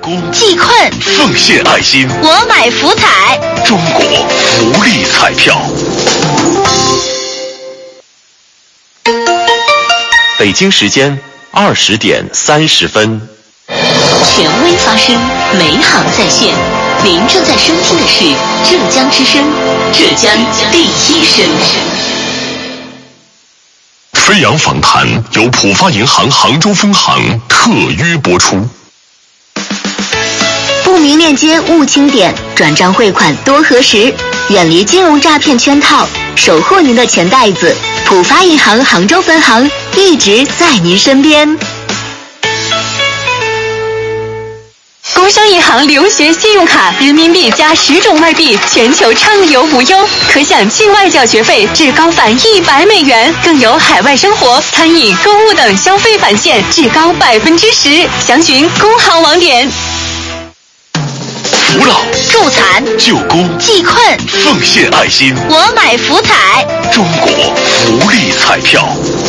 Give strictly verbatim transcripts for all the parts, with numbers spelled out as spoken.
公济困， 奉献爱心， 我买福彩， 中国福利彩票。北京时间二十点三十分。 权威发声，美好在线。您正在收听的是浙江之声，浙江第一声。 飞扬访谈由浦发银行杭州分行特约播出。 不明链接勿清点，转账汇款多核实，远离金融诈骗圈套，守护您的钱袋子。浦发银行杭州分行一直在您身边。 工商银行留学信用卡，人民币加十种外币，全球畅游无忧，可享境外缴学费至高返一百美元，更有海外生活、餐饮、购物等消费返现至高百分之十。详询工行网点。 扶老、 助残、 救公、 济困、 奉献爱心， 我买福彩， 中国福利彩票。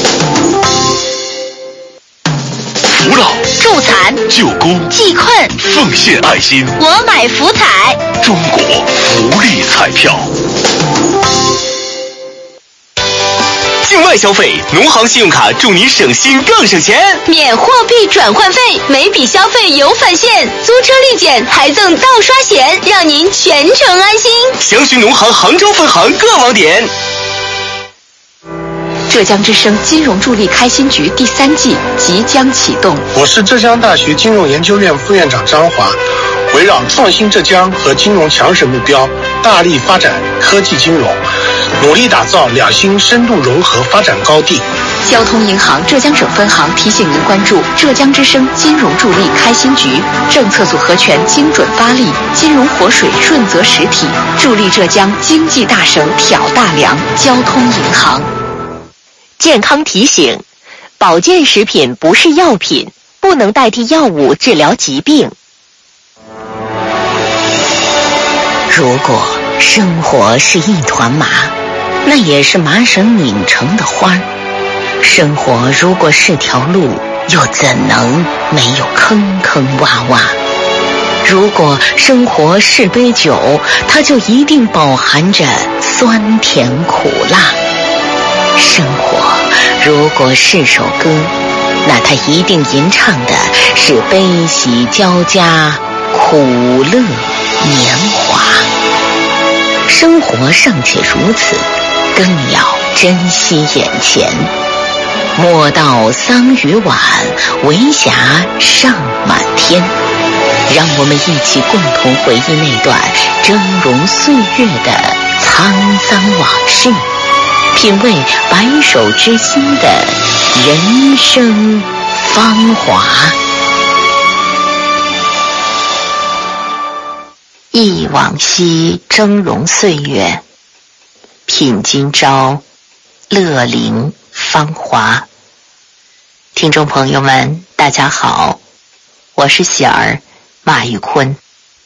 扶老、 助残、 救公、 济困、 奉献爱心， 我买福彩， 中国福利彩票。境外消费，农行信用卡祝你省心更省钱， 免货币转换费，每笔消费有返现，租车立减还赠盗刷险，让您全程安心。 详询农行杭州分行各网点。 浙江之声金融助力开心局第三季即将启动。 我是浙江大学金融研究院副院长张华，围绕创新浙江和金融强省目标，大力发展科技金融，努力打造两新深度融合发展高地。 交通银行浙江省分行提醒您关注浙江之声金融助力开心局，政策组合拳精准发力，金融活水润泽实体，助力浙江经济大省挑大梁。交通银行。 健康提醒：保健食品不是药品，不能代替药物治疗疾病。 如果生活是一团麻，那也是麻绳拧成的花儿。生活如果是条路，又怎能没有坑坑洼洼？如果生活是杯酒，它就一定饱含着酸甜苦辣。生活如果是首歌，那它一定吟唱的是悲喜交加，苦乐年华。生活尚且如此，更要珍惜眼前。莫道桑榆晚，为霞尚满天。让我们一起共同回忆那段峥嵘岁月的沧桑往事，品味白首之心的人生芳华。忆往昔峥嵘岁月，品今朝乐龄芳华。听众朋友们，大家好，我是喜儿马玉坤。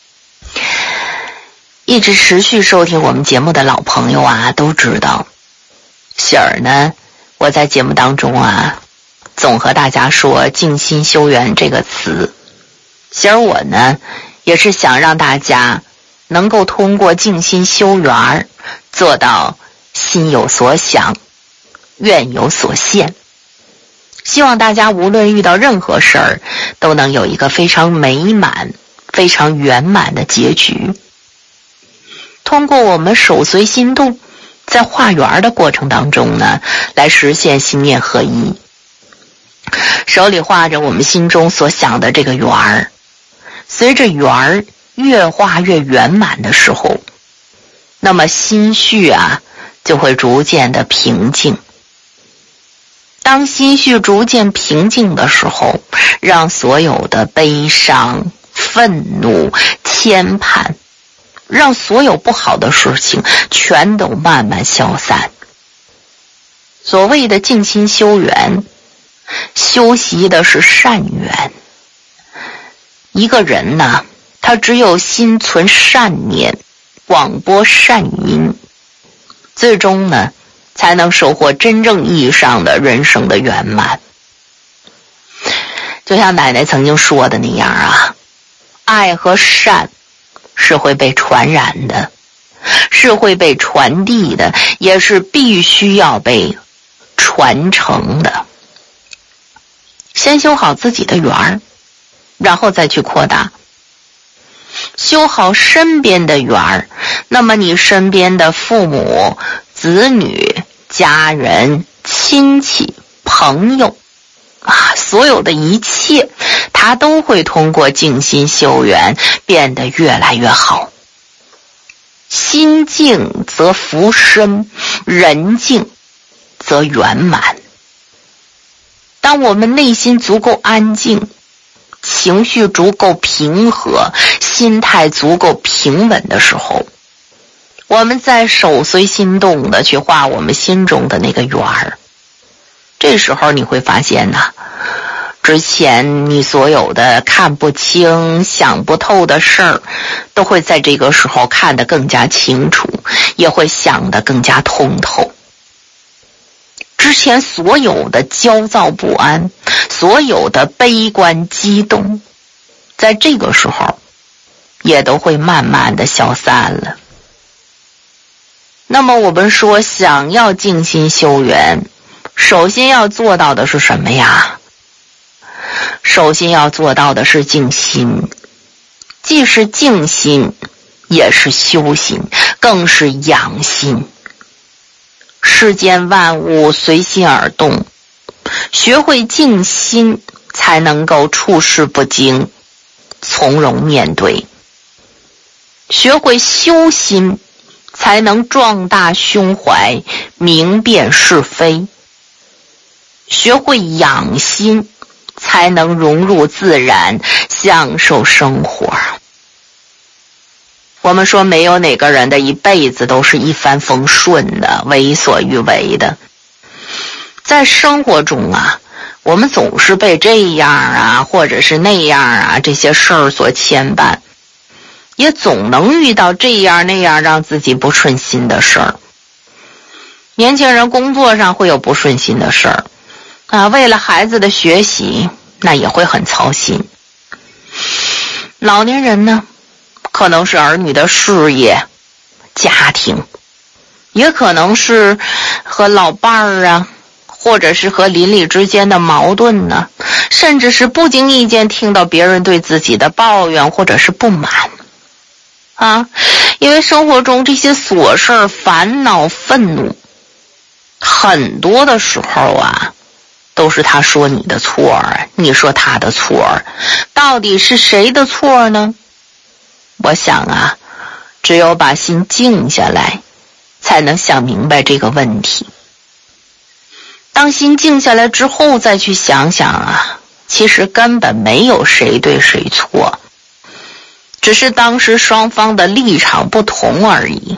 一直持续收听我们节目的老朋友啊，都知道喜儿呢，我在节目当中啊，总和大家说静心修缘这个词。喜儿我呢，也是想让大家能够通过静心修缘做到心有所想，愿有所现。希望大家无论遇到任何事儿，都能有一个非常美满、非常圆满的结局。通过我们手随心动，在画圆的过程当中呢，来实现心念合一。手里画着我们心中所想的这个圆儿，随着圆儿越画越圆满的时候，那么心绪啊就会逐渐的平静。当心绪逐渐平静的时候，让所有的悲伤、愤怒、牵绊，让所有不好的事情全都慢慢消散。所谓的静心修缘，修习的是善缘。一个人呢，他只有心存善念，广播善因，最终呢才能收获真正意义上的人生的圆满。就像奶奶曾经说的那样啊， 爱和善是会被传染的，是会被传递的，也是必须要被传承的。先修好自己的园儿，然后再去扩大。修好身边的园儿，那么你身边的父母、子女、家人、亲戚、朋友啊，所有的一切，它都会通过静心修缘变得越来越好。心静则福深，人静则圆满。当我们内心足够安静，情绪足够平和，心态足够平稳的时候，我们再手随心动的去画我们心中的那个圆儿。这时候你会发现呐，之前你所有的看不清、想不透的事儿，都会在这个时候看得更加清楚，也会想得更加通透。之前所有的焦躁不安，所有的悲观激动，在这个时候也都会慢慢的消散了。那么我们说，想要静心修缘，首先要做到的是什么呀？首先要做到的是静心，既是静心，也是修心，更是养心。世间万物随心而动，学会静心，才能够处事不惊，从容面对。学会修心，才能壮大胸怀，明辨是非。学会养心，才能融入自然，享受生活。我们说，没有哪个人的一辈子都是一帆风顺的，为所欲为的。在生活中啊，我们总是被这样啊，或者是那样啊，这些事儿所牵绊，也总能遇到这样那样让自己不顺心的事儿。年轻人工作上会有不顺心的事儿啊，为了孩子的学习，那也会很操心。老年人呢，可能是儿女的事业、家庭，也可能是和老伴儿啊，或者是和邻里之间的矛盾呢，甚至是不经意间听到别人对自己的抱怨或者是不满啊。因为生活中这些琐事、烦恼、愤怒，很多的时候啊，都是他说你的错儿，你说他的错儿，到底是谁的错呢？我想啊，只有把心静下来，才能想明白这个问题。当心静下来之后，再去想想啊，其实根本没有谁对谁错，只是当时双方的立场不同而已。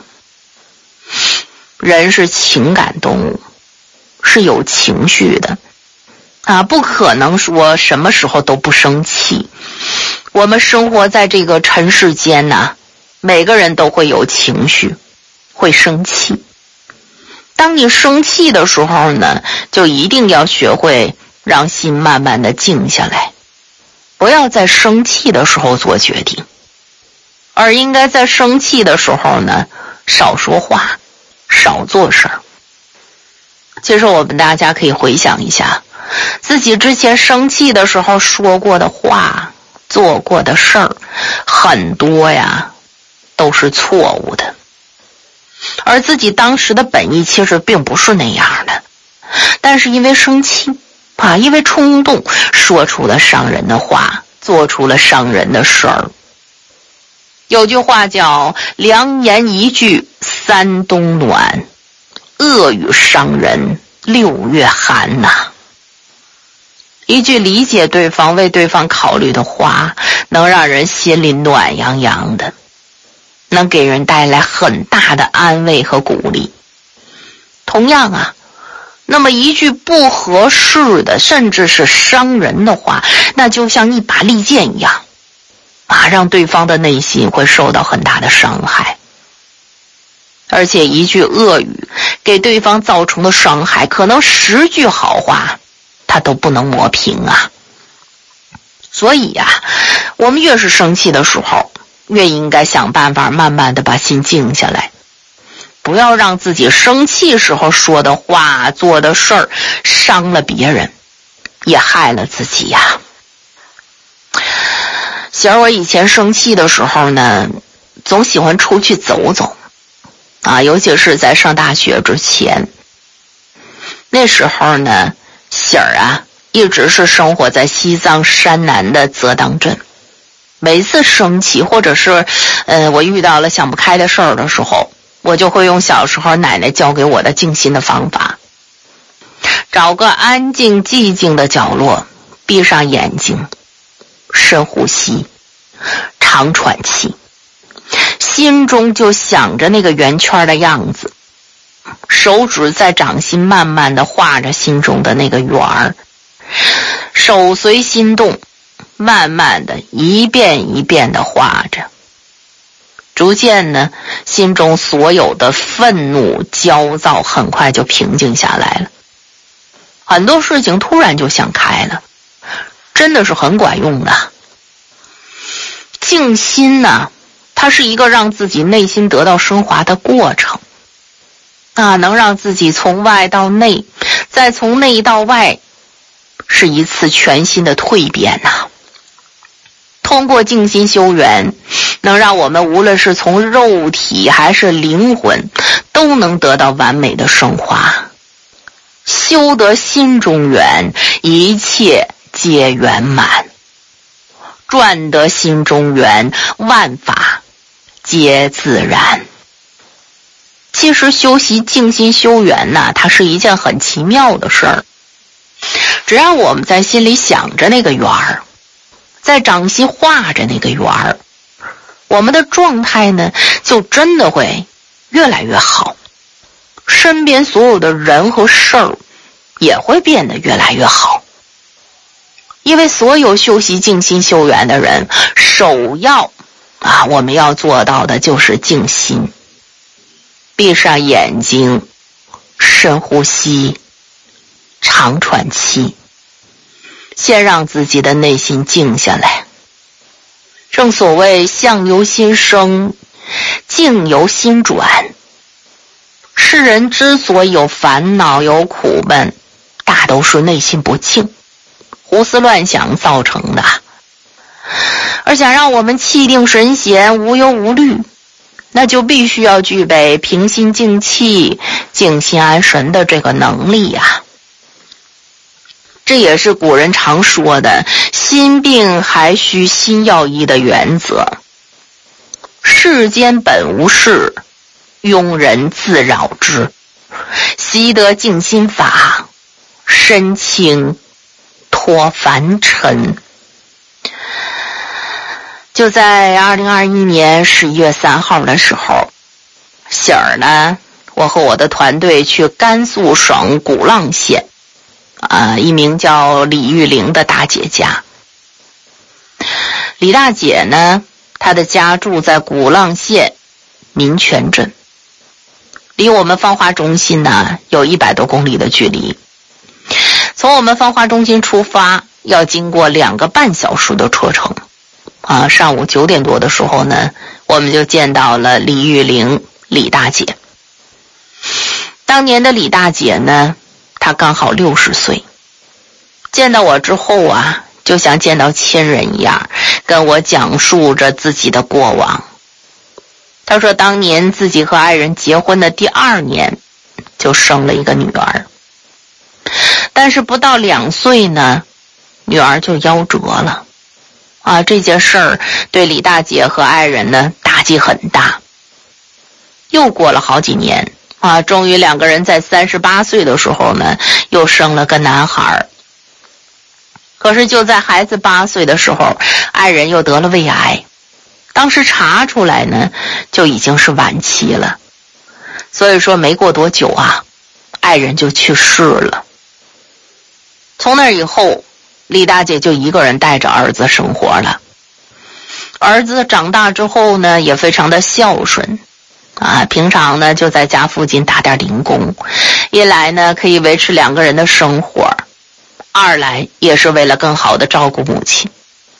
人是情感动物，是有情绪的啊，不可能说什么时候都不生气。我们生活在这个尘世间呐，每个人都会有情绪，会生气。当你生气的时候呢，就一定要学会让心慢慢的静下来，不要在生气的时候做决定，而应该在生气的时候呢，少说话，少做事儿。其实我们大家可以回想一下，自己之前生气的时候说过的话，做过的事儿，很多呀都是错误的，而自己当时的本意其实并不是那样的，但是因为生气啊，因为冲动，说出了伤人的话，做出了伤人的事儿。有句话叫良言一句三冬暖，恶语伤人六月寒呐、啊。一句理解对方、为对方考虑的话，能让人心里暖洋洋的，能给人带来很大的安慰和鼓励。同样啊，那么一句不合适的，甚至是伤人的话，那就像一把利剑一样啊，让对方的内心会受到很大的伤害。而且一句恶语给对方造成的伤害，可能十句好话他都不能磨平啊。 所以呀、啊，我们越是生气的时候，越应该想办法慢慢的把心静下来，不要让自己生气时候说的话、做的事儿伤了别人，也害了自己呀。喜儿，我以前生气的时候呢，总喜欢出去走走啊，尤其是在上大学之前。那时候呢，喜儿啊一直是生活在西藏山南的泽当镇。每次生气或者是呃我遇到了想不开的事儿的时候，我就会用小时候奶奶教给我的静心的方法，找个安静寂静的角落，闭上眼睛，深呼吸，长喘气，心中就想着那个圆圈的样子，手指在掌心慢慢的画着心中的那个圆儿，手随心动，慢慢的一遍一遍的画着，逐渐呢，心中所有的愤怒焦躁很快就平静下来了，很多事情突然就想开了，真的是很管用的。静心呢，它是一个让自己内心得到升华的过程啊，能让自己从外到内，再从内到外，是一次全新的蜕变呐、啊。通过静心修缘，能让我们无论是从肉体还是灵魂，都能得到完美的升华。修得心中圆，一切皆圆满；转得心中圆，万法皆自然。其实修习静心修缘呐、啊，它是一件很奇妙的事儿。只要我们在心里想着那个圆儿，在掌心画着那个圆儿，我们的状态呢，就真的会越来越好，身边所有的人和事儿也会变得越来越好。因为所有修习静心修缘的人，首要啊，我们要做到的就是静心。闭上眼睛，深呼吸，长喘气，先让自己的内心静下来。正所谓相由心生，静由心转。世人之所以有烦恼有苦闷，大都是内心不静，胡思乱想造成的。而想让我们气定神闲，无忧无虑，那就必须要具备平心静气、静心安神的这个能力呀、啊。这也是古人常说的心病还需心药医的原则。世间本无事，庸人自扰之。习得静心法，身轻脱凡尘。就在二零二一年十一月三号的时候，喜儿呢，我和我的团队去甘肃省古浪县啊，一名叫李玉玲的大姐家。李大姐呢，她的家住在古浪县民权镇，离我们芳华中心呢有一百多公里的距离。从我们芳华中心出发，要经过两个半小时的车程。啊，上午九点多的时候呢，我们就见到了李玉玲李大姐。当年的李大姐呢，她刚好六十岁。见到我之后啊，就像见到亲人一样，跟我讲述着自己的过往。她说当年自己和爱人结婚的第二年就生了一个女儿，但是不到两岁呢，女儿就夭折了。啊，这件事儿对李大姐和爱人呢打击很大。又过了好几年啊，终于两个人在三十八岁的时候呢，又生了个男孩。可是就在孩子八岁的时候，爱人又得了胃癌，当时查出来呢，就已经是晚期了。所以说没过多久啊，爱人就去世了。从那以后，李大姐就一个人带着儿子生活了。儿子长大之后呢，也非常的孝顺啊，平常呢就在家附近打点零工，一来呢可以维持两个人的生活，二来也是为了更好的照顾母亲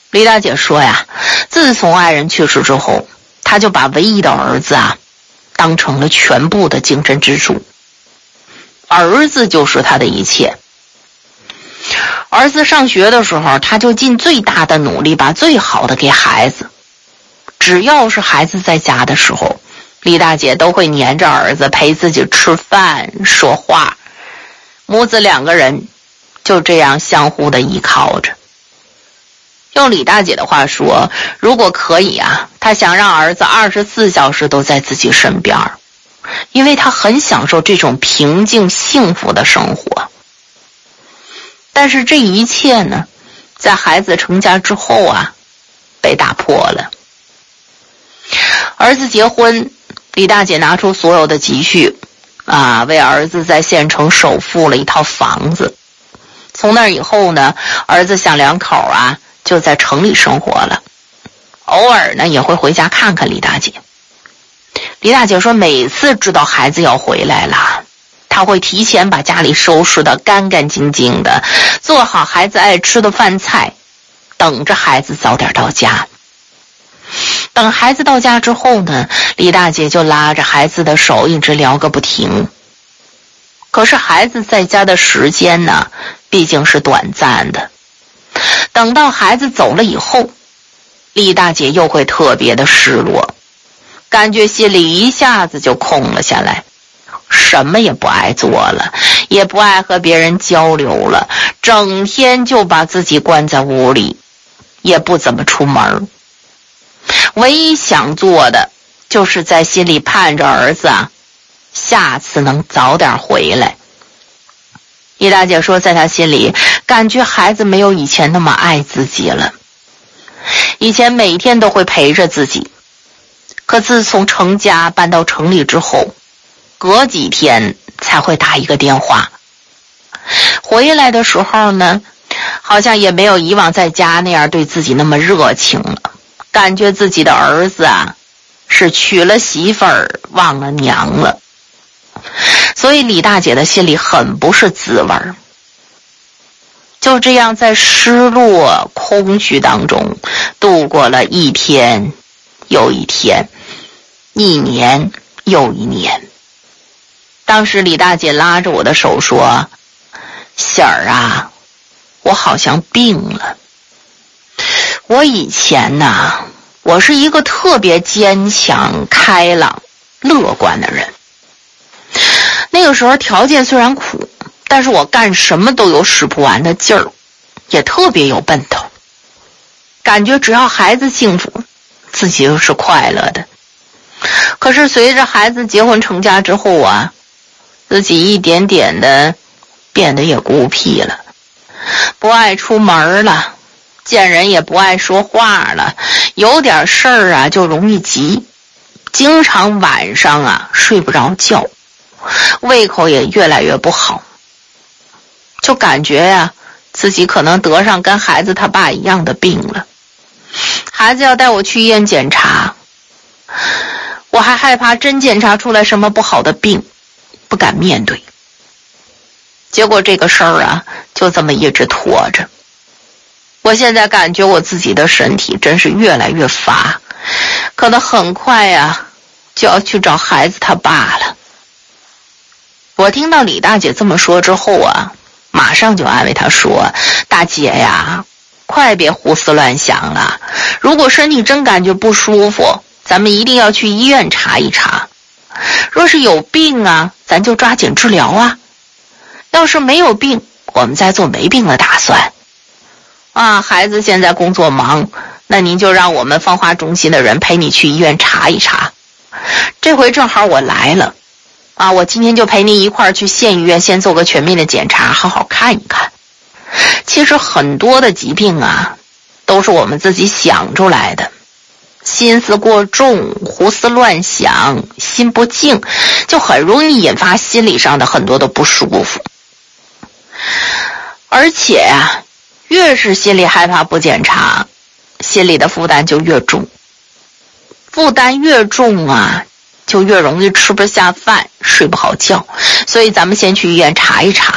李大姐说呀，自从爱人去世之后，她就把唯一的儿子啊当成了全部的精神支柱，儿子就是她的一切。儿子上学的时候，她就尽最大的努力把最好的给孩子。只要是孩子在家的时候，李大姐都会黏着儿子陪自己吃饭说话，母子两个人就这样相互的依靠着。用李大姐的话说，如果可以啊，她想让儿子二十四小时都在自己身边，因为她很享受这种平静幸福的生活。但是这一切呢，在孩子成家之后啊，被打破了。儿子结婚，李大姐拿出所有的积蓄啊，为儿子在县城首付了一套房子。从那以后呢，儿子想两口啊就在城里生活了，偶尔呢也会回家看看李大姐。李大姐说，每次知道孩子要回来了，她会提前把家里收拾得干干净净的，做好孩子爱吃的饭菜，等着孩子早点到家。等孩子到家之后呢，李大姐就拉着孩子的手一直聊个不停。可是孩子在家的时间呢，毕竟是短暂的。等到孩子走了以后，李大姐又会特别的失落，感觉心里一下子就空了下来，什么也不爱做了，也不爱和别人交流了，整天就把自己关在屋里，也不怎么出门。唯一想做的就是在心里盼着儿子啊，下次能早点回来。李大姐说，在她心里感觉孩子没有以前那么爱自己了。以前每天都会陪着自己，可自从成家搬到城里之后，隔几天才会打一个电话。回来的时候呢，好像也没有以往在家那样对自己那么热情了，感觉自己的儿子啊是娶了媳妇儿忘了娘了。所以李大姐的心里很不是滋味儿。就这样在失落空虚当中度过了一天又一天，一年又一年。当时李大姐拉着我的手说，喜儿啊，我好像病了。我以前呢，我是一个特别坚强开朗乐观的人，那个时候条件虽然苦，但是我干什么都有使不完的劲儿，也特别有奔头，感觉只要孩子幸福，自己就是快乐的。可是随着孩子结婚成家之后啊，自己一点点的变得也孤僻了，不爱出门了，见人也不爱说话了，有点事儿啊就容易急，经常晚上啊睡不着觉，胃口也越来越不好，就感觉呀、啊、自己可能得上跟孩子他爸一样的病了。孩子要带我去医院检查，我还害怕真检查出来什么不好的病，不敢面对。结果这个事儿啊就这么一直拖着。我现在感觉我自己的身体真是越来越乏，可能很快呀就要去找孩子他爸了。我听到李大姐这么说之后啊，马上就安慰她说，大姐呀，快别胡思乱想了，如果身体真感觉不舒服，咱们一定要去医院查一查，若是有病啊，咱就抓紧治疗啊，要是没有病，我们再做没病的打算啊。孩子现在工作忙，那您就让我们芳华中心的人陪你去医院查一查，这回正好我来了啊，我今天就陪您一块儿去县医院先做个全面的检查，好好看一看。其实很多的疾病啊都是我们自己想出来的，心思过重，胡思乱想，心不静，就很容易引发心理上的很多的不舒服。而且啊，越是心里害怕不检查，心里的负担就越重，负担越重啊，就越容易吃不下饭，睡不好觉。所以咱们先去医院查一查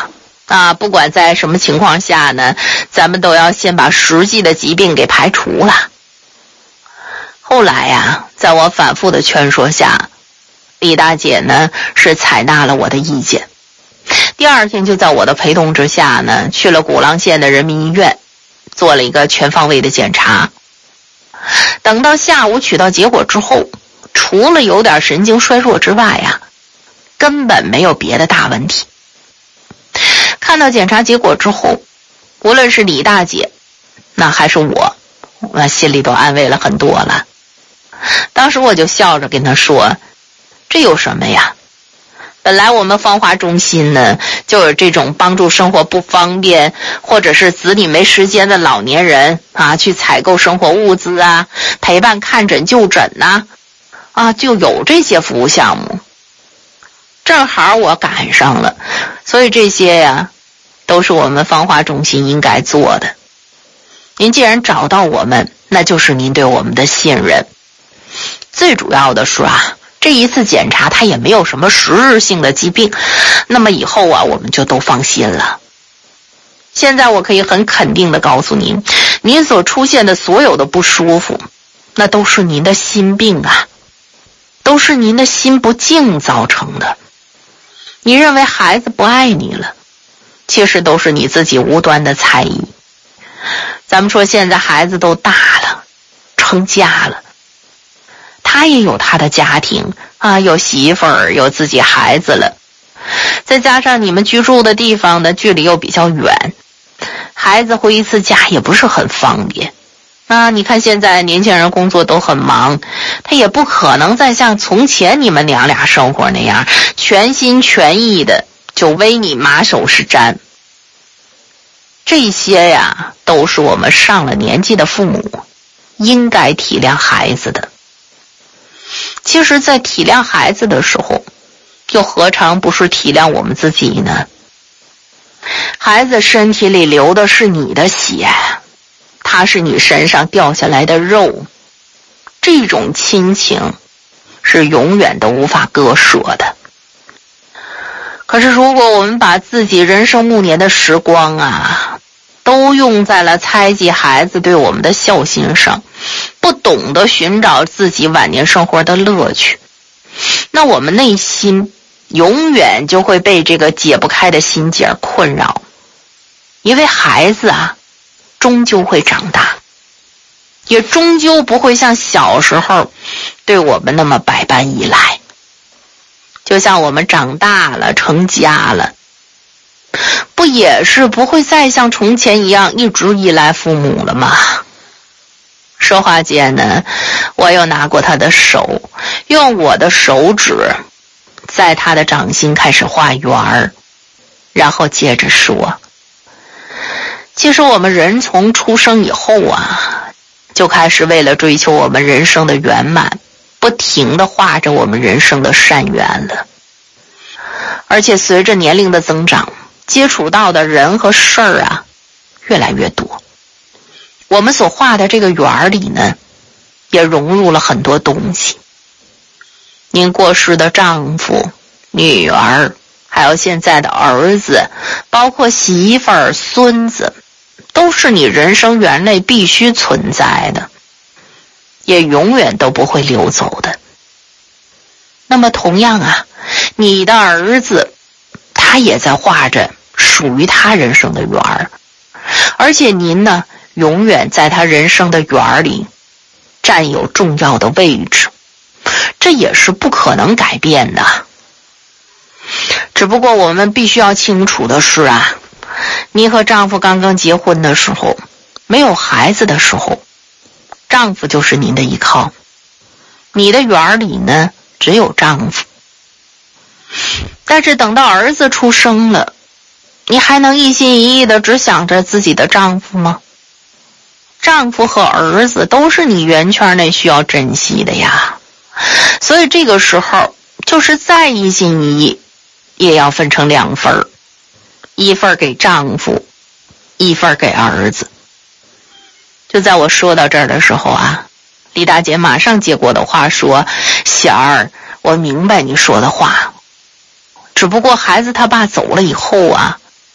啊，不管在什么情况下呢，咱们都要先把实际的疾病给排除了。后来呀，在我反复的劝说下，李大姐呢是采纳了我的意见。第二天就在我的陪同之下呢，去了古浪县的人民医院，做了一个全方位的检查。等到下午取到结果之后，除了有点神经衰弱之外呀，根本没有别的大问题。看到检查结果之后，无论是李大姐那还是我，我心里都安慰了很多了。当时我就笑着跟她说，这有什么呀，本来我们芳华中心呢就有这种帮助生活不方便或者是子女没时间的老年人啊，去采购生活物资啊，陪伴看诊就诊呐、啊，啊就有这些服务项目，正好我赶上了，所以这些呀都是我们芳华中心应该做的。您既然找到我们，那就是您对我们的信任。最主要的是啊，这一次检查它也没有什么实质性的疾病，那么以后啊我们就都放心了。现在我可以很肯定的告诉您，您所出现的所有的不舒服，那都是您的心病啊，都是您的心不静造成的。你认为孩子不爱你了，其实都是你自己无端的猜疑。咱们说现在孩子都大了，成家了，他也有他的家庭啊，有媳妇儿，有自己孩子了，再加上你们居住的地方的距离又比较远，孩子回一次家也不是很方便啊。你看现在年轻人工作都很忙，他也不可能再像从前你们娘俩生活那样全心全意的就为你马首是瞻。这些呀都是我们上了年纪的父母应该体谅孩子的。其实在体谅孩子的时候，又何尝不是体谅我们自己呢？孩子身体里流的是你的血，他是你身上掉下来的肉，这种亲情是永远都无法割舍的。可是如果我们把自己人生暮年的时光啊都用在了猜忌孩子对我们的孝心上，不懂得寻找自己晚年生活的乐趣，那我们内心永远就会被这个解不开的心结困扰。因为孩子啊终究会长大，也终究不会像小时候对我们那么百般依赖。就像我们长大了成家了，不也是不会再像从前一样一直依赖父母了吗？说话间呢，我又拿过他的手，用我的手指在他的掌心开始画圆儿，然后接着说，其实我们人从出生以后啊，就开始为了追求我们人生的圆满，不停地画着我们人生的善缘了。而且随着年龄的增长，接触到的人和事儿啊越来越多，我们所画的这个圆里呢也融入了很多东西。您过世的丈夫、女儿，还有现在的儿子，包括媳妇儿、孙子，都是你人生圆内必须存在的，也永远都不会流走的。那么同样啊，你的儿子他也在画着属于他人生的圆儿，而且您呢永远在他人生的圆儿里占有重要的位置，这也是不可能改变的。只不过我们必须要清楚的是啊，您和丈夫刚刚结婚的时候，没有孩子的时候，丈夫就是您的依靠，你的圆里呢只有丈夫。但是等到儿子出生了，你还能一心一意的只想着自己的丈夫吗？丈夫和儿子都是你圆圈内需要珍惜的呀，所以这个时候就是再一心一意也要分成两份，一份给丈夫，一份给儿子。就在我说到这儿的时候啊，李大姐马上接过的话说，贤儿，我明白你说的话，只不过孩子他爸走了以后啊，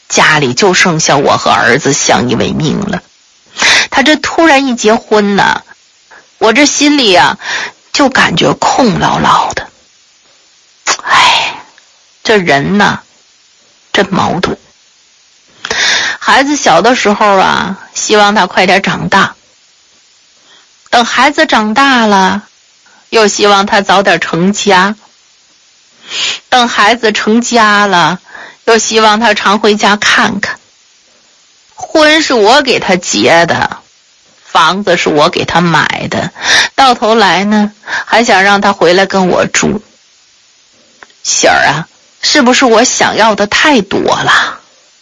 家里就剩下我和儿子相依为命了。他这突然一结婚呢，我这心里啊就感觉空落落的。哎，这人呢真矛盾。孩子小的时候啊，希望他快点长大，等孩子长大了，又希望他早点成家，等孩子成家了，又希望他常回家看看。婚是我给他结的，房子是我给他买的，到头来呢，还想让他回来跟我住。喜儿啊，是不是我想要的太多了？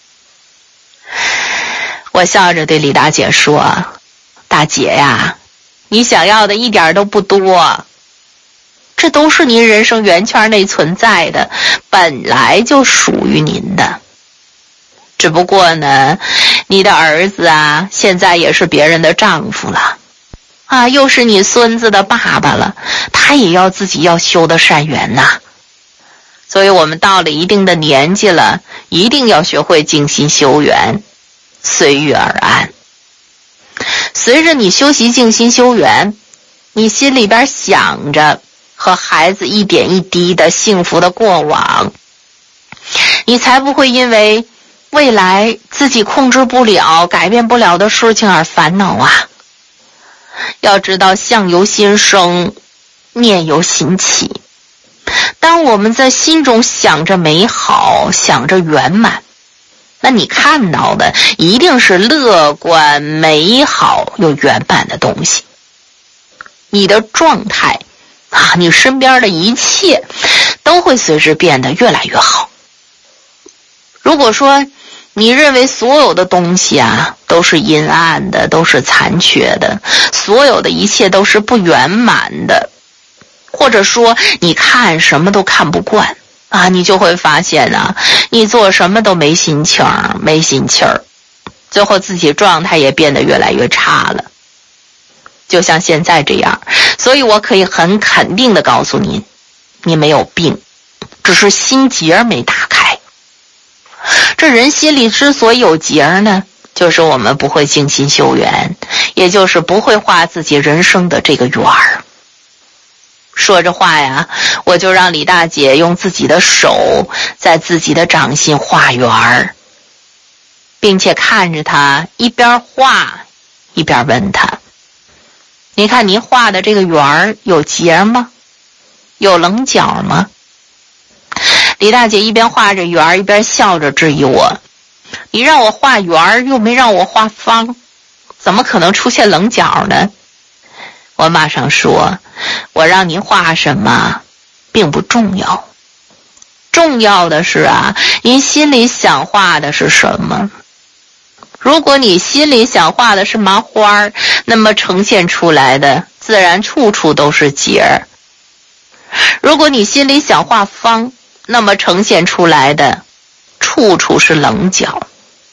我笑着对李大姐说，大姐呀，你想要的一点都不多，这都是您人生圆圈内存在的，本来就属于您的。只不过呢，你的儿子啊，现在也是别人的丈夫了，啊，又是你孙子的爸爸了，他也要自己要修的善缘呐。所以我们到了一定的年纪了，一定要学会静心修缘，随遇而安。随着你修习静心修缘，你心里边想着和孩子一点一滴的幸福的过往，你才不会因为未来自己控制不了、改变不了的事情而烦恼啊。要知道相由心生，念由心起。当我们在心中想着美好，想着圆满，那你看到的一定是乐观、美好又圆满的东西。你的状态啊，你身边的一切都会随之变得越来越好。如果说你认为所有的东西啊都是阴暗的，都是残缺的，所有的一切都是不圆满的，或者说你看什么都看不惯啊，你就会发现啊，你做什么都没心情没心气儿，最后自己状态也变得越来越差了，就像现在这样。所以我可以很肯定地告诉您，你没有病，只是心结没打开。这人心里之所以有结呢，就是我们不会静心修缘，也就是不会画自己人生的这个圆儿。说着话呀，我就让李大姐用自己的手在自己的掌心画圆儿，并且看着她一边画一边问她，您看您画的这个圆儿有结吗？有棱角吗？李大姐一边画着圆儿一边笑着质疑我，你让我画圆儿又没让我画方，怎么可能出现棱角呢？我马上说，我让您画什么并不重要，重要的是啊，您心里想画的是什么。如果你心里想画的是麻花，那么呈现出来的自然处处都是结儿。如果你心里想画方，那么呈现出来的处处是棱角。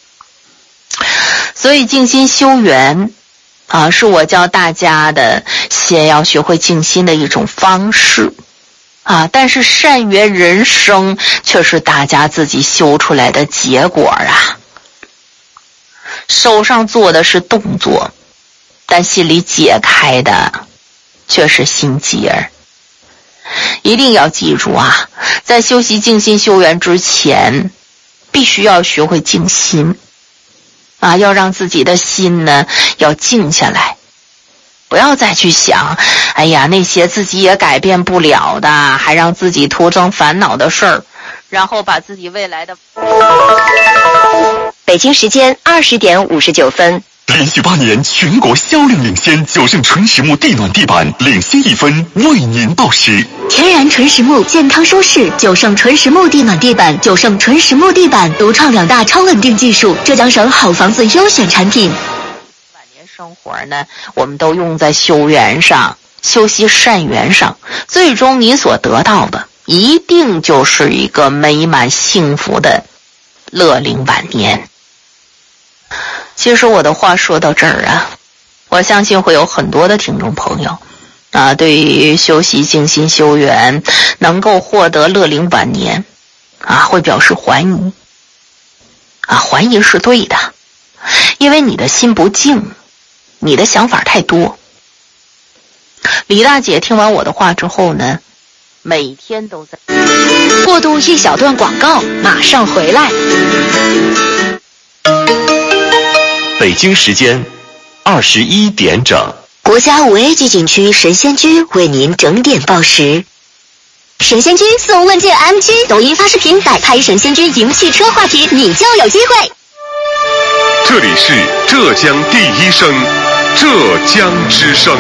所以静心修缘啊，是我教大家的先要学会静心的一种方式啊，但是善缘人生却是大家自己修出来的结果啊。手上做的是动作，但心里解开的却是心结儿。一定要记住啊，在修习静心修缘之前，必须要学会静心啊，要让自己的心呢要静下来，不要再去想，哎呀，那些自己也改变不了的，还让自己徒增烦恼的事儿，然后把自己未来的。 北京时间二十点五十九分。 连续八年全国销量领先，九盛纯实木地暖地板领先一分，为您报时。 天然纯实木，健康舒适，九盛纯实木地暖地板，九盛纯实木地板独创两大超稳定技术，浙江省好房子优选产品。 晚年生活呢，我们都用在修缘上，修习善缘上，最终你所得到的一定就是一个美满幸福的乐龄晚年。其实我的话说到这儿啊，我相信会有很多的听众朋友啊，对于修习静心修缘能够获得乐龄晚年啊，会表示怀疑啊，怀疑是对的，因为你的心不静，你的想法太多。李大姐听完我的话之后呢，每天都在过渡一小段广告，马上回来。 北京时间二十一点整。 国家五 A 级景区神仙居为您整点报时。神仙居送问界 M 区抖音发视频摆拍神仙居赢汽车话题，你就有机会。 这里是浙江第一声，浙江之声。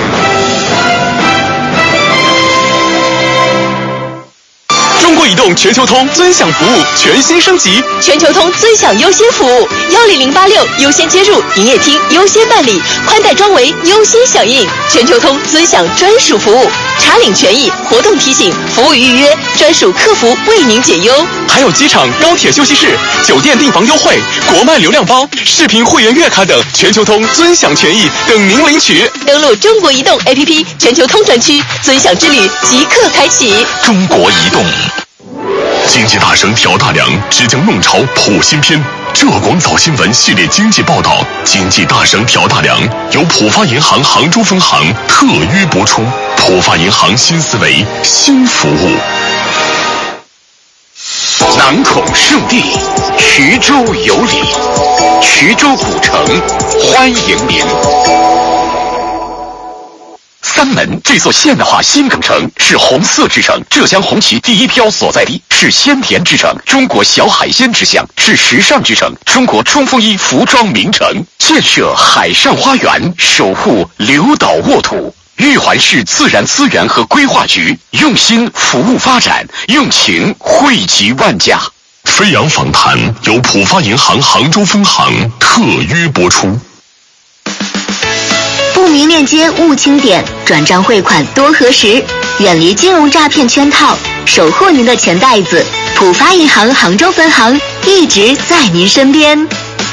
中国移动全球通尊享服务全新升级， 全球通尊享优先服务，幺零零八六优先接入，营业厅优先办理，宽带装维优先响应。全球通尊享专属服务，查领权益、活动提醒、服务预约，专属客服为您解忧。 还有机场、高铁休息室、酒店订房优惠、国漫流量包、视频会员月卡等，全球通尊享权益等您领取。 登录中国移动 A P P 全球通专区，尊享之旅即刻开启。 中国移动。经济大省挑大梁，只将弄潮普新篇。浙广早新闻系列经济报道，经济大省挑大梁由浦发银行杭州分行特约播出。浦发银行新思维，新服务。 南孔圣地，衢州有礼，衢州古城欢迎您。三门这座现代化新梗城是红色之城，浙江红旗第一标所在地，是鲜甜之城，中国小海鲜之乡，是时尚之城，中国冲锋衣服装名城。建设海上花园，守护留岛沃土。玉环市自然资源和规划局用心服务发展，用情惠及万家。 飞扬访谈由浦发银行杭州分行特约播出。 不明链接勿清点，转账汇款多核实，远离金融诈骗圈套，守护您的钱袋子。浦发银行杭州分行一直在您身边。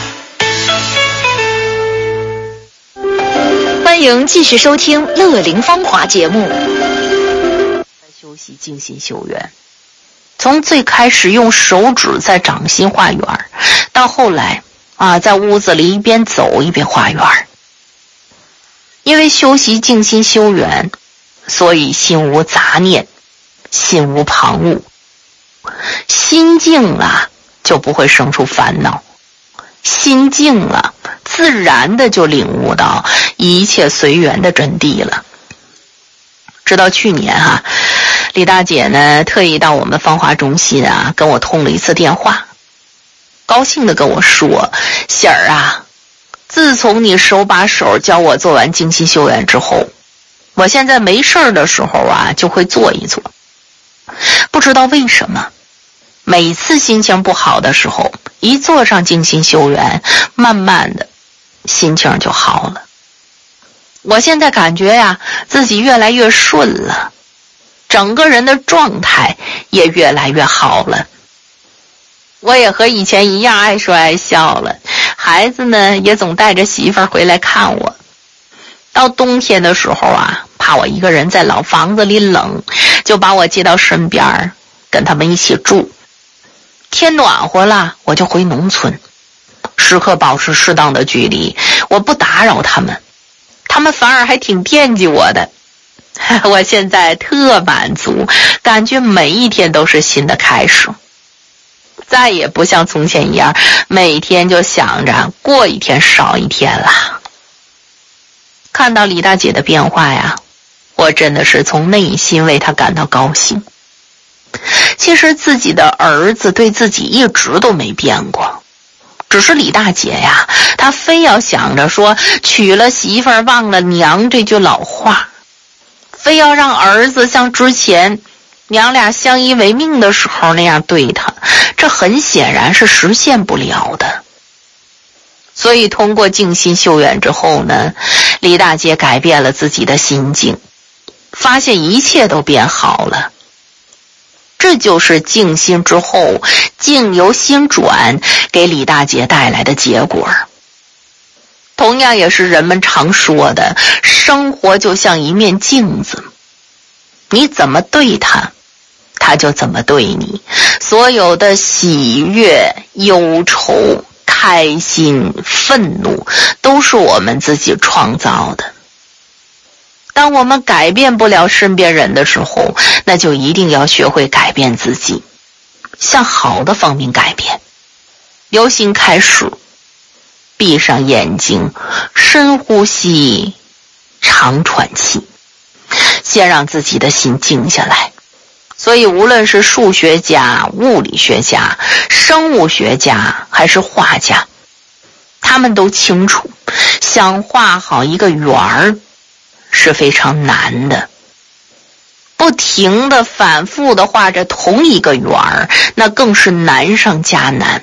欢迎继续收听《乐龄芳华》节目。 休息静心修缘，从最开始用手指在掌心画圆，到后来啊，在屋子里一边走一边画圆。因为修习静心修缘，所以心无杂念，心无旁骛，心静了就不会生出烦恼，心静了自然的就领悟到一切随缘的真谛了。直到去年哈、啊，李大姐呢特意到我们芳华中心啊跟我通了一次电话，高兴的跟我说：“喜儿啊，自从你手把手教我做完静心修缘之后，我现在没事儿的时候啊就会做一做。不知道为什么，每次心情不好的时候，一做上静心修缘，慢慢的心情就好了。我现在感觉呀，自己越来越顺了，整个人的状态也越来越好了。我也和以前一样爱说爱笑了，孩子呢也总带着媳妇儿回来看我。到冬天的时候啊，怕我一个人在老房子里冷，就把我接到身边跟他们一起住。天暖和了，我就回农村，时刻保持适当的距离，我不打扰他们，他们反而还挺惦记我的。我现在特满足，感觉每一天都是新的开始，再也不像从前一样每天就想着过一天少一天了。看到李大姐的变化呀，我真的是从内心为她感到高兴。其实自己的儿子对自己一直都没变过，只是李大姐呀，她非要想着说娶了媳妇儿忘了娘这句老话，非要让儿子像之前娘俩相依为命的时候那样对他，这很显然是实现不了的。所以通过静心修缘之后呢，李大姐改变了自己的心境，发现一切都变好了。这就是静心之后境由心转给李大姐带来的结果。同样也是人们常说的，生活就像一面镜子，你怎么对它，它就怎么对你。所有的喜悦忧愁开心、愤怒，都是我们自己创造的。当我们改变不了身边人的时候，那就一定要学会改变自己，向好的方面改变。由心开始，闭上眼睛，深呼吸，长喘气，先让自己的心静下来。所以无论是数学家、物理学家、生物学家还是画家，他们都清楚，想画好一个圆儿是非常难的。不停地反复地画着同一个圆儿，那更是难上加难。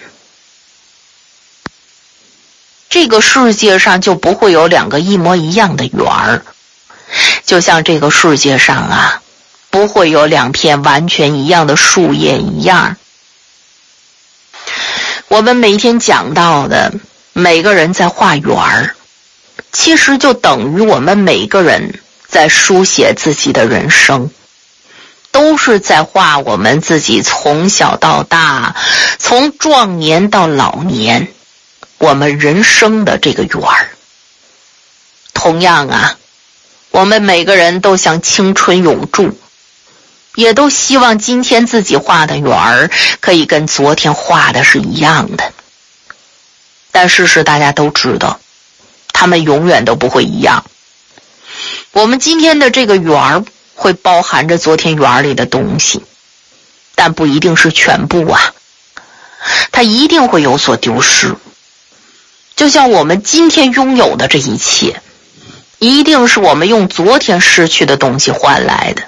这个世界上就不会有两个一模一样的圆儿，就像这个世界上啊，不会有两片完全一样的树叶一样。我们每天讲到的每个人在画圆儿，其实就等于我们每个人在书写自己的人生，都是在画我们自己从小到大，从壮年到老年，我们人生的这个圆儿。同样啊，我们每个人都想青春永驻，也都希望今天自己画的圆儿可以跟昨天画的是一样的。但事实大家都知道，他们永远都不会一样。我们今天的这个圆儿会包含着昨天圆儿里的东西，但不一定是全部啊，它一定会有所丢失。就像我们今天拥有的这一切，一定是我们用昨天失去的东西换来的。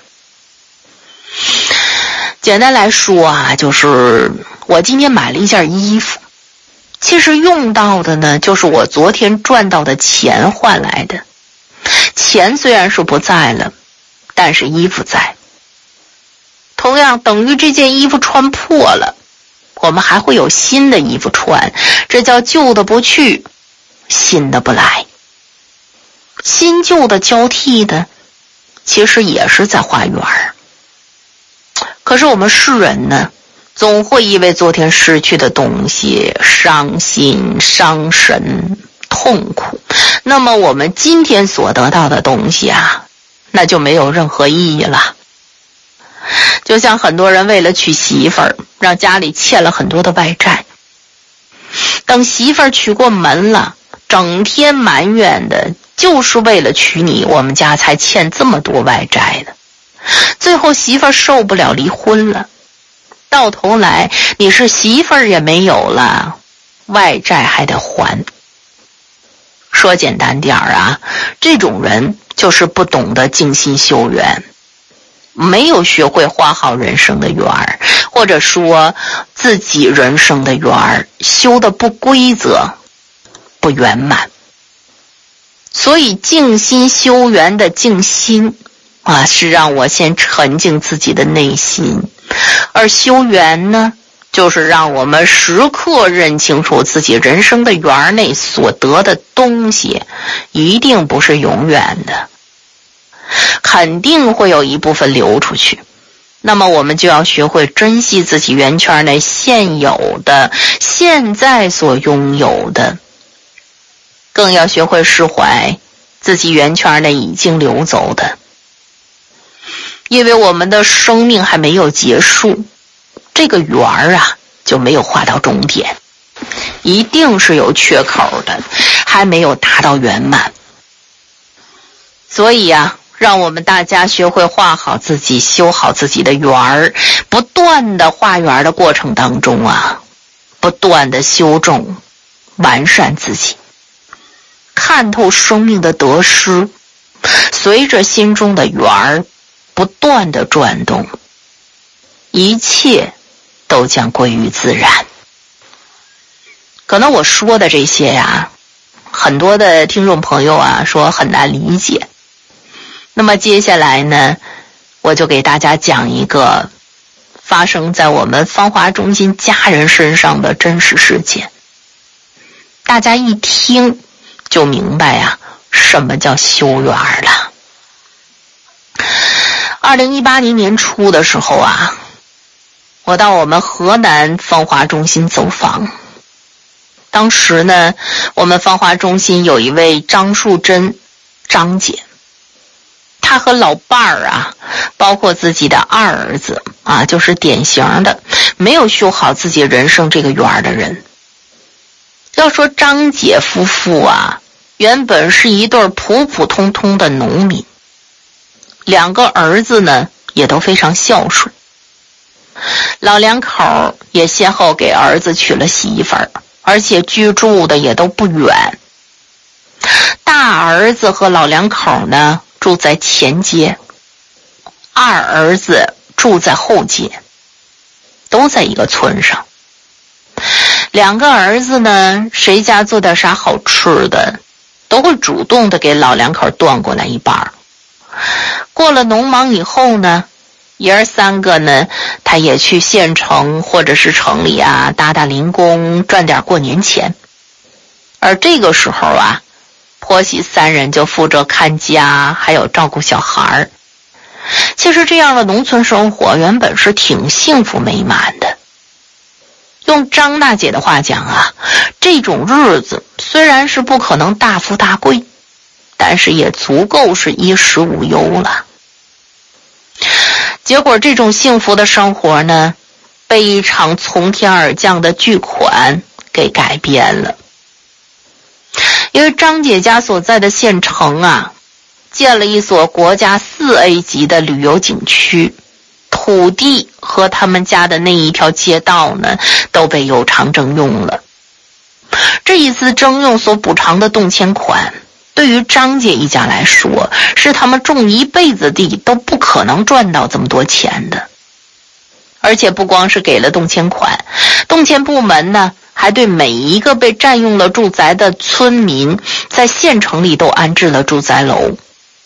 简单来说啊，就是我今天买了一件衣服，其实用到的呢，就是我昨天赚到的钱换来的。钱虽然是不在了，但是衣服在。同样等于这件衣服穿破了，我们还会有新的衣服穿，这叫旧的不去，新的不来。新旧的交替的，其实也是在画圆儿。可是我们世人呢，总会因为昨天失去的东西伤心、伤神、痛苦，那么我们今天所得到的东西啊，那就没有任何意义了。就像很多人为了娶媳妇儿，让家里欠了很多的外债，等媳妇儿娶过门了，整天埋怨的就是为了娶你，我们家才欠这么多外债的。最后媳妇儿受不了离婚了，到头来你是媳妇儿也没有了，外债还得还。说简单点儿啊，这种人就是不懂得静心修缘，没有学会画好人生的圆儿，或者说自己人生的圆儿修的不规则、不圆满。所以静心修缘的静心啊，是让我先沉静自己的内心，而修缘呢，就是让我们时刻认清楚自己人生的缘内所得的东西一定不是永远的，肯定会有一部分流出去。那么我们就要学会珍惜自己圆圈内现有的、现在所拥有的，更要学会释怀自己圆圈内已经流走的。因为我们的生命还没有结束，这个圆儿啊就没有画到终点，一定是有缺口的，还没有达到圆满。所以啊，让我们大家学会画好自己，修好自己的圆儿，不断的画圆的过程当中啊，不断的修正完善自己，看透生命的得失，随着心中的圆儿不断的转动，一切都将归于自然。可能我说的这些呀，很多的听众朋友啊说很难理解。那么接下来呢，我就给大家讲一个发生在我们芳华中心家人身上的真实事件。大家一听就明白啊，什么叫修缘了。二零一八年年初的时候啊，我到我们河南芳华中心走访。 当时呢，我们芳华中心有一位张树珍张姐，她和老伴儿啊，包括自己的二儿子啊，就是典型的没有修好自己人生这个园的人。要说张姐夫妇啊，原本是一对普普通通的农民，两个儿子呢也都非常孝顺，老两口也先后给儿子娶了媳妇儿，而且居住的也都不远。大儿子和老两口呢住在前街，二儿子住在后街，都在一个村上。两个儿子呢，谁家做点啥好吃的，都会主动的给老两口端过来一半。过了农忙以后呢，爷儿三个呢，他也去县城或者是城里啊打打零工，赚点过年钱。而这个时候啊，婆媳三人就负责看家，还有照顾小孩。其实这样的农村生活原本是挺幸福美满的。用张大姐的话讲啊，这种日子虽然是不可能大富大贵，但是也足够是衣食无忧了。结果这种幸福的生活呢，被一场从天而降的巨款给改变了。因为张姐家所在的县城啊，建了一所国家四 A 级的旅游景区，土地和他们家的那一条街道呢，都被有偿征用了。这一次征用所补偿的动迁款，对于张姐一家来说，是他们种一辈子地都不可能赚到这么多钱的。而且不光是给了动迁款，动迁部门呢，还对每一个被占用了住宅的村民，在县城里都安置了住宅楼。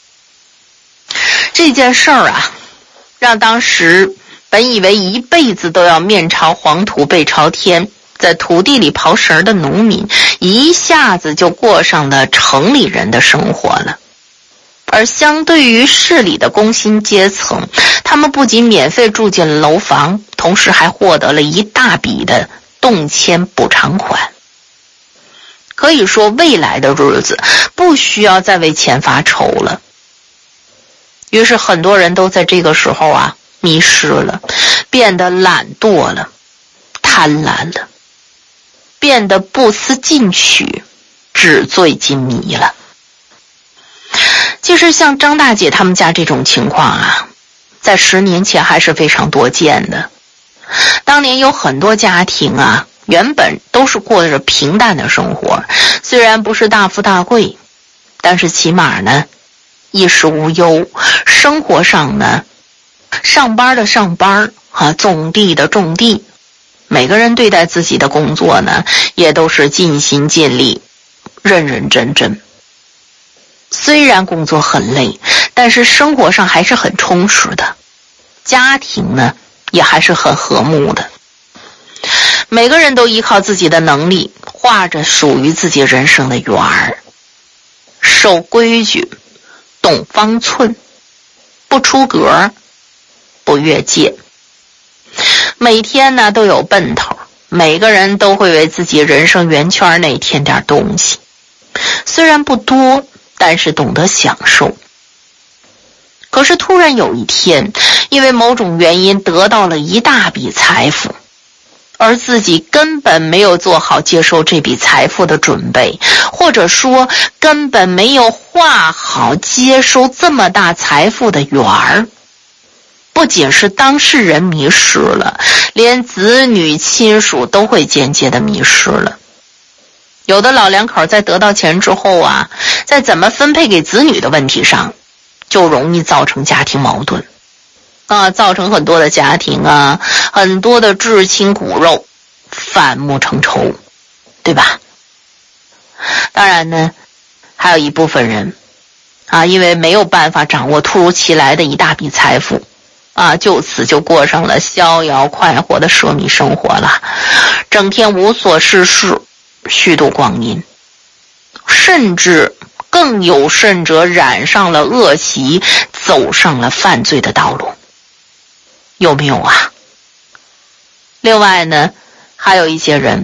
这件事儿啊，让当时本以为一辈子都要面朝黄土背朝天，在土地里刨食的农民，一下子就过上了城里人的生活了。而相对于市里的工薪阶层，他们不仅免费住进了楼房，同时还获得了一大笔的动迁补偿款。可以说未来的日子不需要再为钱发愁了。于是很多人都在这个时候啊迷失了，变得懒惰了，贪婪了，变得不思进取，纸醉金迷了。其实像张大姐他们家这种情况啊，在十年前还是非常多见的。当年有很多家庭啊，原本都是过着平淡的生活，虽然不是大富大贵，但是起码呢衣食无忧，生活上呢上班的上班啊，种地的种地，每个人对待自己的工作呢也都是尽心尽力，认认真真。虽然工作很累，但是生活上还是很充实的，家庭呢也还是很和睦的。每个人都依靠自己的能力，画着属于自己人生的圆儿，守规矩，懂方寸，不出格，不越界。每天呢都有奔头，每个人都会为自己人生圆圈内添点东西，虽然不多，但是懂得享受。可是突然有一天，因为某种原因得到了一大笔财富，而自己根本没有做好接受这笔财富的准备，或者说根本没有画好接收这么大财富的圆儿。不仅是当事人迷失了，连子女亲属都会间接的迷失了。有的老两口在得到钱之后啊，在怎么分配给子女的问题上，就容易造成家庭矛盾啊，造成很多的家庭啊，很多的至亲骨肉反目成仇，对吧？当然呢，还有一部分人啊，因为没有办法掌握突如其来的一大笔财富啊，就此就过上了逍遥快活的奢靡生活了，整天无所事事，虚度光阴，甚至更有甚者染上了恶习，走上了犯罪的道路。有没有啊？另外呢，还有一些人突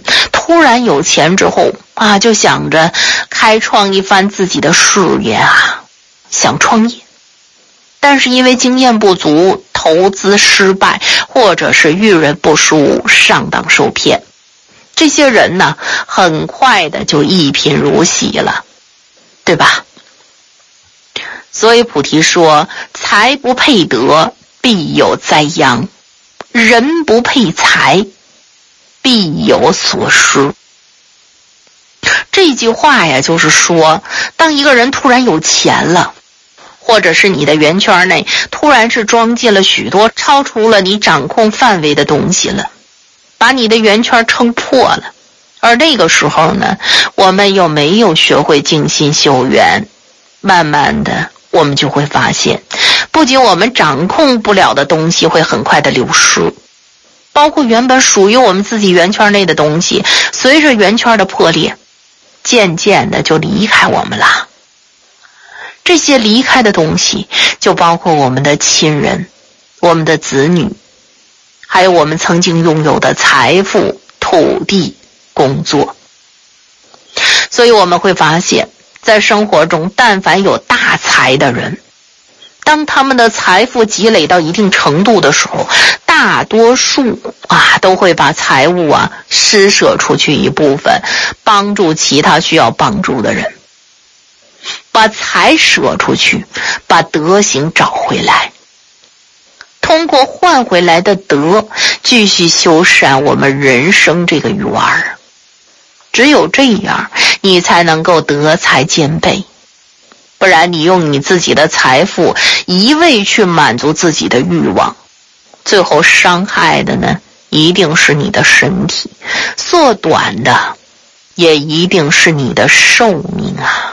突然有钱之后啊，就想着开创一番自己的事业啊，想创业。但是因为经验不足，投资失败，或者是遇人不淑，上当受骗，这些人呢，很快的就一贫如洗了，对吧？所以菩提说，财不配德，必有灾殃；人不配财，必有所失。这句话呀，就是说，当一个人突然有钱了，或者是你的圆圈内突然是装进了许多超出了你掌控范围的东西了，把你的圆圈撑破了，而那个时候呢，我们又没有学会静心修缘，慢慢的我们就会发现，不仅我们掌控不了的东西会很快的流失，包括原本属于我们自己圆圈内的东西，随着圆圈的破裂，渐渐的就离开我们了。这些离开的东西就包括我们的亲人，我们的子女，还有我们曾经拥有的财富、土地、工作。所以我们会发现，在生活中但凡有大财的人，当他们的财富积累到一定程度的时候，大多数啊都会把财物啊施舍出去一部分，帮助其他需要帮助的人。把财舍出去，把德行找回来，通过换回来的德，继续修缮我们人生这个园儿。只有这样，你才能够德财兼备。不然你用你自己的财富一味去满足自己的欲望，最后伤害的呢，一定是你的身体，缩短的也一定是你的寿命啊。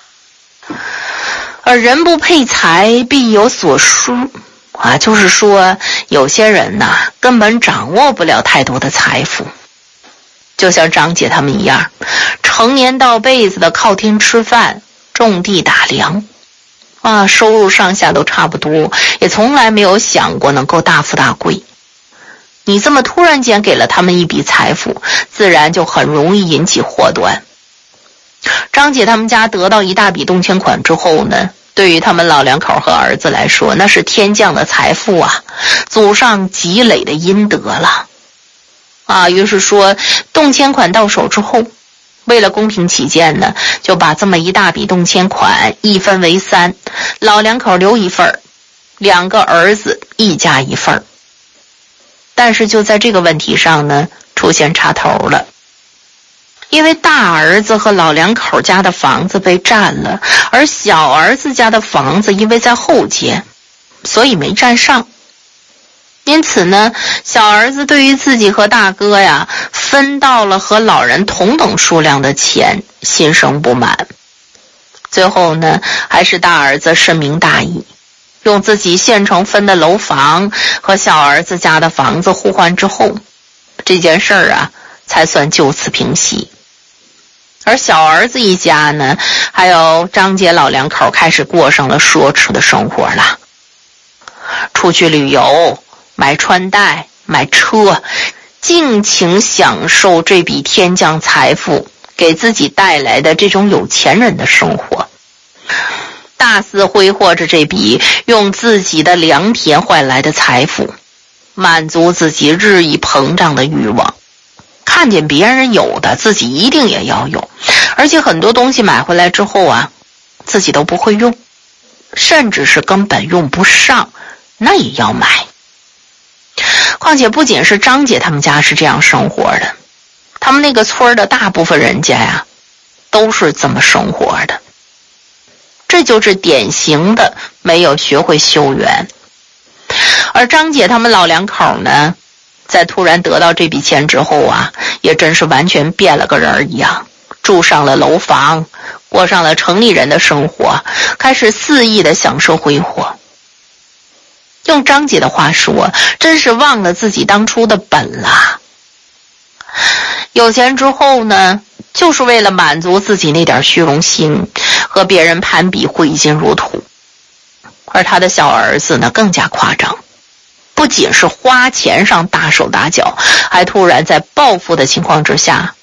而人不配财，必有所失啊，就是说有些人呐、啊，根本掌握不了太多的财富，就像张姐他们一样，成年到辈子的靠天吃饭，种地打粮啊，收入上下都差不多，也从来没有想过能够大富大贵。你这么突然间给了他们一笔财富，自然就很容易引起祸端。张姐他们家得到一大笔动迁款之后呢，对于他们老两口和儿子来说，那是天降的财富啊，祖上积累的阴德了啊。于是说动迁款到手之后，为了公平起见呢，就把这么一大笔动迁款一分为三，老两口留一份，两个儿子一家一份。但是就在这个问题上呢，出现插头了。因为大儿子和老两口家的房子被占了，而小儿子家的房子因为在后街，所以没占上。因此呢，小儿子对于自己和大哥呀分到了和老人同等数量的钱，心生不满。最后呢，还是大儿子深明大义，用自己现成分的楼房和小儿子家的房子互换之后，这件事儿啊才算就此平息。而小儿子一家呢，还有张姐老两口开始过上了奢侈的生活了，出去旅游，买穿戴，买车，尽情享受这笔天降财富给自己带来的这种有钱人的生活，大肆挥霍着这笔用自己的良田换来的财富，满足自己日益膨胀的欲望。看见别人有的，自己一定也要有，而且很多东西买回来之后啊，自己都不会用，甚至是根本用不上，那也要买。况且不仅是张姐他们家是这样生活的，他们那个村的大部分人家呀，都是这么生活的。这就是典型的没有学会修缘。而张姐他们老两口呢，在突然得到这笔钱之后啊，也真是完全变了个人一样，住上了楼房，过上了城里人的生活，开始肆意的享受挥霍。用张姐的话说，真是忘了自己当初的本了。有钱之后呢，就是为了满足自己那点虚荣心，和别人攀比挥金如土。而他的小儿子呢，更加夸张，不仅是花钱上大手大脚，还突然在报复的情况之下，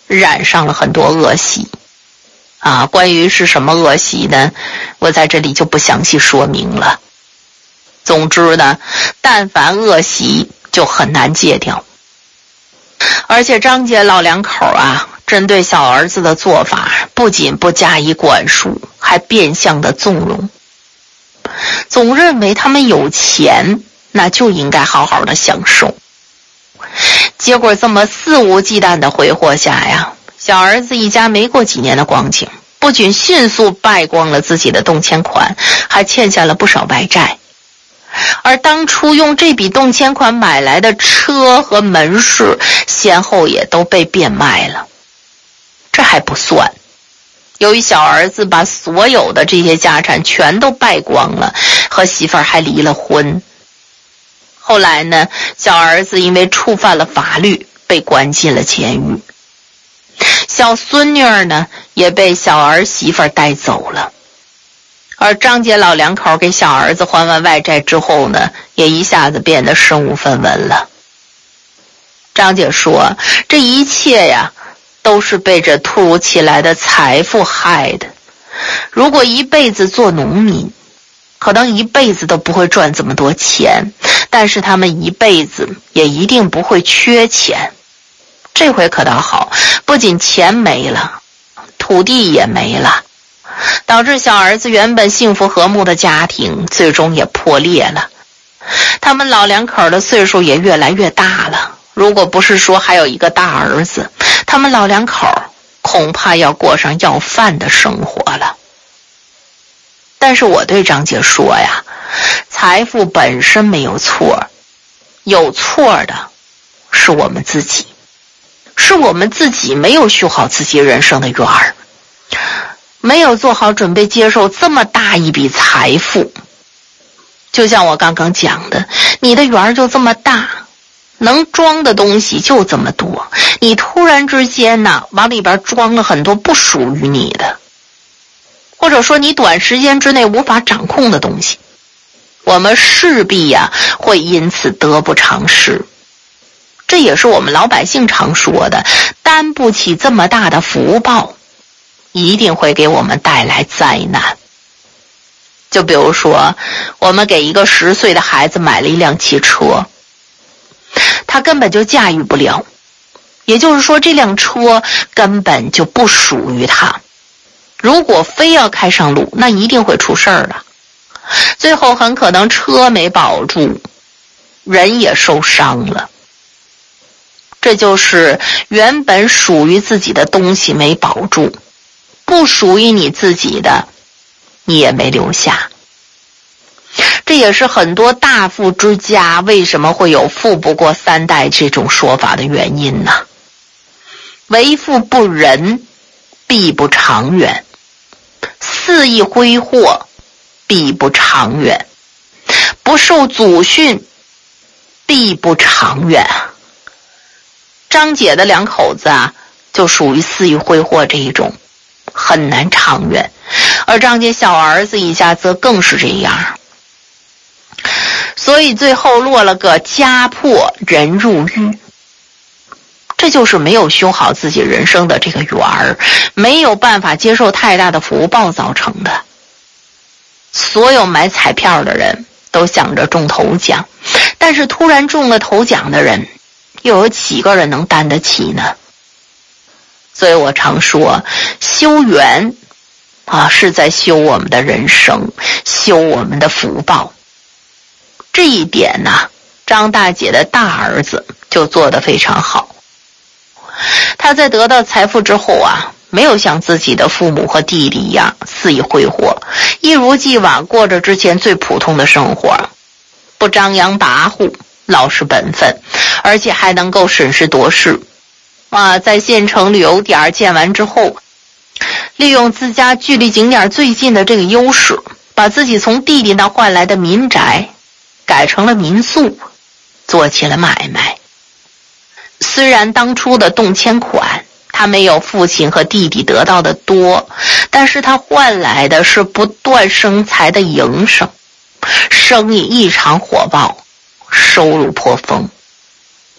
染上了很多恶习啊。关于是什么恶习呢，我在这里就不详细说明了。总之呢，但凡恶习就很难戒掉。而且张姐老两口啊，针对小儿子的做法不仅不加以管束，还变相的纵容，总认为他们有钱，那就应该好好的享受。结果这么肆无忌惮的挥霍下呀，小儿子一家没过几年的光景，不仅迅速败光了自己的动迁款，还欠下了不少外债。而当初用这笔动迁款买来的车和门市，先后也都被变卖了。这还不算，由于小儿子把所有的这些家产全都败光了，和媳妇儿还离了婚。后来呢，小儿子因为触犯了法律，被关进了监狱。小孙女儿呢，也被小儿媳妇儿带走了。而张姐老两口给小儿子还完外债之后呢，也一下子变得身无分文了。张姐说，这一切呀，都是被这突如其来的财富害的。如果一辈子做农民，可能一辈子都不会赚这么多钱，但是他们一辈子也一定不会缺钱。这回可倒好，不仅钱没了，土地也没了，导致小儿子原本幸福和睦的家庭最终也破裂了。他们老两口的岁数也越来越大了，如果不是说还有一个大儿子，他们老两口恐怕要过上要饭的生活了。但是我对张姐说呀，财富本身没有错，有错的是我们自己，是我们自己没有修好自己人生的园儿，没有做好准备接受这么大一笔财富。就像我刚刚讲的，你的园儿就这么大，能装的东西就这么多，你突然之间呢，往里边装了很多不属于你的，或者说你短时间之内无法掌控的东西，我们势必呀、啊、会因此得不偿失。这也是我们老百姓常说的，担不起这么大的福报，一定会给我们带来灾难。就比如说，我们给一个十岁的孩子买了一辆汽车，他根本就驾驭不了，也就是说这辆车根本就不属于他，如果非要开上路，那一定会出事儿的，最后很可能车没保住，人也受伤了。这就是原本属于自己的东西没保住，不属于你自己的你也没留下。这也是很多大富之家为什么会有富不过三代这种说法的原因呢？为富不仁，必不长远；肆意挥霍，必不长远；不受祖训，必不长远。张姐的两口子啊，就属于肆意挥霍这一种，很难长远。而张姐小儿子一家则更是这样，所以最后落了个家破人入狱。这就是没有修好自己人生的这个园儿，没有办法接受太大的福报造成的。所有买彩票的人都想着中头奖，但是突然中了头奖的人，又有几个人能担得起呢？所以我常说，修缘啊，是在修我们的人生，修我们的福报。这一点呢、啊，张大姐的大儿子就做得非常好。他在得到财富之后啊，没有像自己的父母和弟弟一样肆意挥霍，一如既往过着之前最普通的生活，不张扬跋扈，老实本分，而且还能够审时度势啊，在县城旅游点建完之后，利用自家距离景点最近的这个优势，把自己从弟弟那换来的民宅改成了民宿，做起了买卖。虽然当初的动迁款他没有父亲和弟弟得到的多，但是他换来的是不断生财的营生，生意异常火爆，收入颇丰。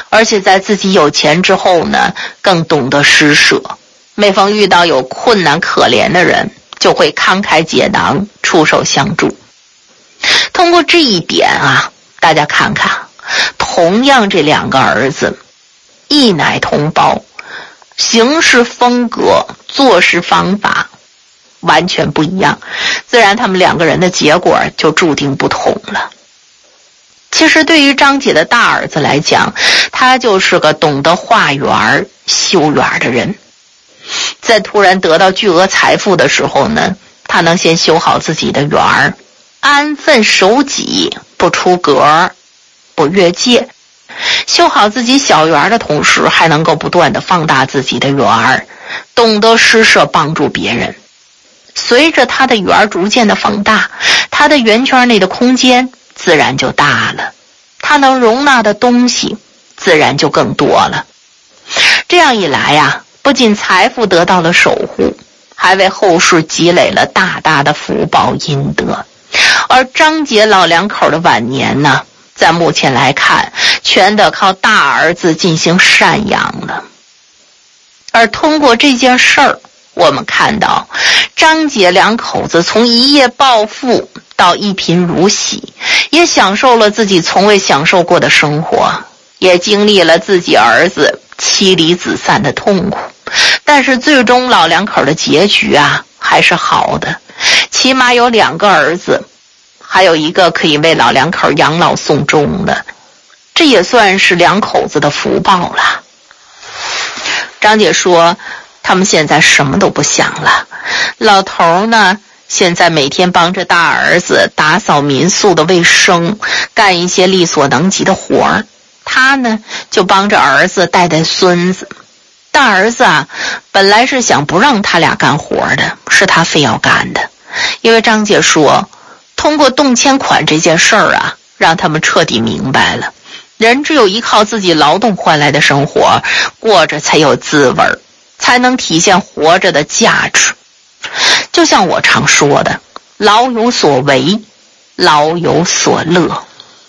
而且在自己有钱之后呢，更懂得施舍。每逢遇到有困难可怜的人，就会慷慨解囊，出手相助。通过这一点啊，大家看看，同样这两个儿子，异乃同胞，行事风格、做事方法完全不一样，自然他们两个人的结果就注定不同了。其实对于张姐的大儿子来讲，他就是个懂得化缘、修缘的人。在突然得到巨额财富的时候呢，他能先修好自己的缘儿，安分守己，不出格，不越界。修好自己小缘的同时，还能够不断地放大自己的缘儿，懂得施舍帮助别人。随着他的缘儿逐渐的放大，他的圆圈内的空间自然就大了，他能容纳的东西自然就更多了。这样一来呀，不仅财富得到了守护，还为后世积累了大大的福报阴德。而张杰老两口的晚年呢，在目前来看，全得靠大儿子进行赡养了。而通过这件事儿，我们看到张姐两口子从一夜暴富到一贫如洗，也享受了自己从未享受过的生活，也经历了自己儿子妻离子散的痛苦。但是最终老两口的结局啊，还是好的，起码有两个儿子，还有一个可以为老两口养老送终的，这也算是两口子的福报了。张姐说他们现在什么都不想了，老头呢现在每天帮着大儿子打扫民宿的卫生，干一些力所能及的活儿，他呢就帮着儿子带带孙子。大儿子啊本来是想不让他俩干活的，是他非要干的，因为张姐说通过动迁款这件事儿啊，让他们彻底明白了，人只有依靠自己劳动换来的生活，过着才有滋味，才能体现活着的价值。就像我常说的，老有所为，老有所乐。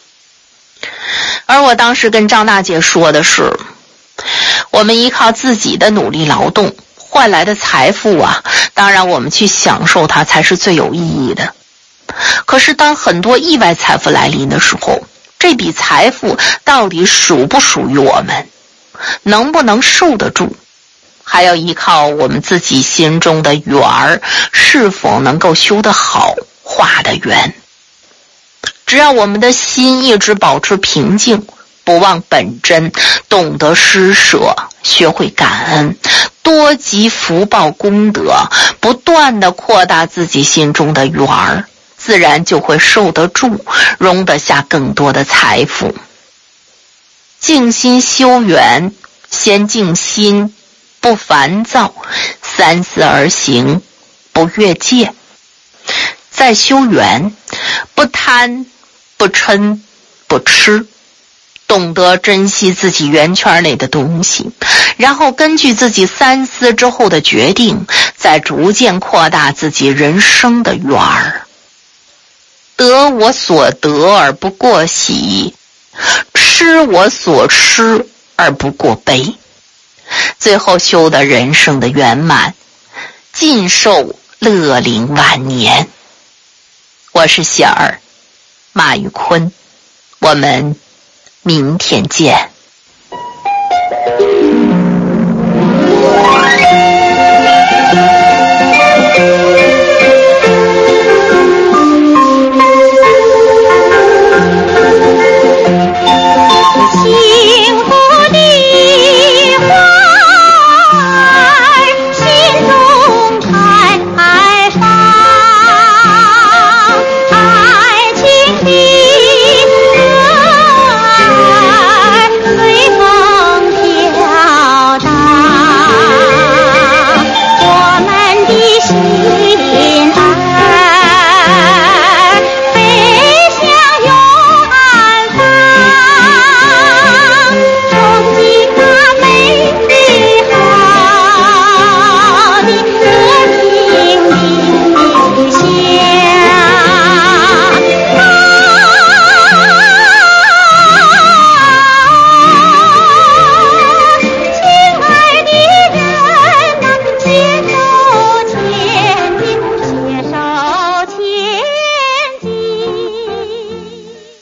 而我当时跟张大姐说的是，我们依靠自己的努力劳动换来的财富啊，当然我们去享受它才是最有意义的。可是当很多意外财富来临的时候，这笔财富到底属不属于我们，能不能受得住，还要依靠我们自己心中的缘儿是否能够修得好，化得圆。只要我们的心一直保持平静，不忘本真，懂得施舍，学会感恩，多积福报功德，不断地扩大自己心中的缘儿，自然就会受得住，容得下更多的财富。静心修缘，先静心，不烦躁，三思而行，不越界。再修缘，不贪，不嗔，不痴，懂得珍惜自己圆圈内的东西，然后根据自己三思之后的决定，再逐渐扩大自己人生的缘儿。得我所得而不过喜，失我所失而不过悲，最后修得人生的圆满，尽寿乐龄晚年。我是喜儿，马玉坤，我们明天见。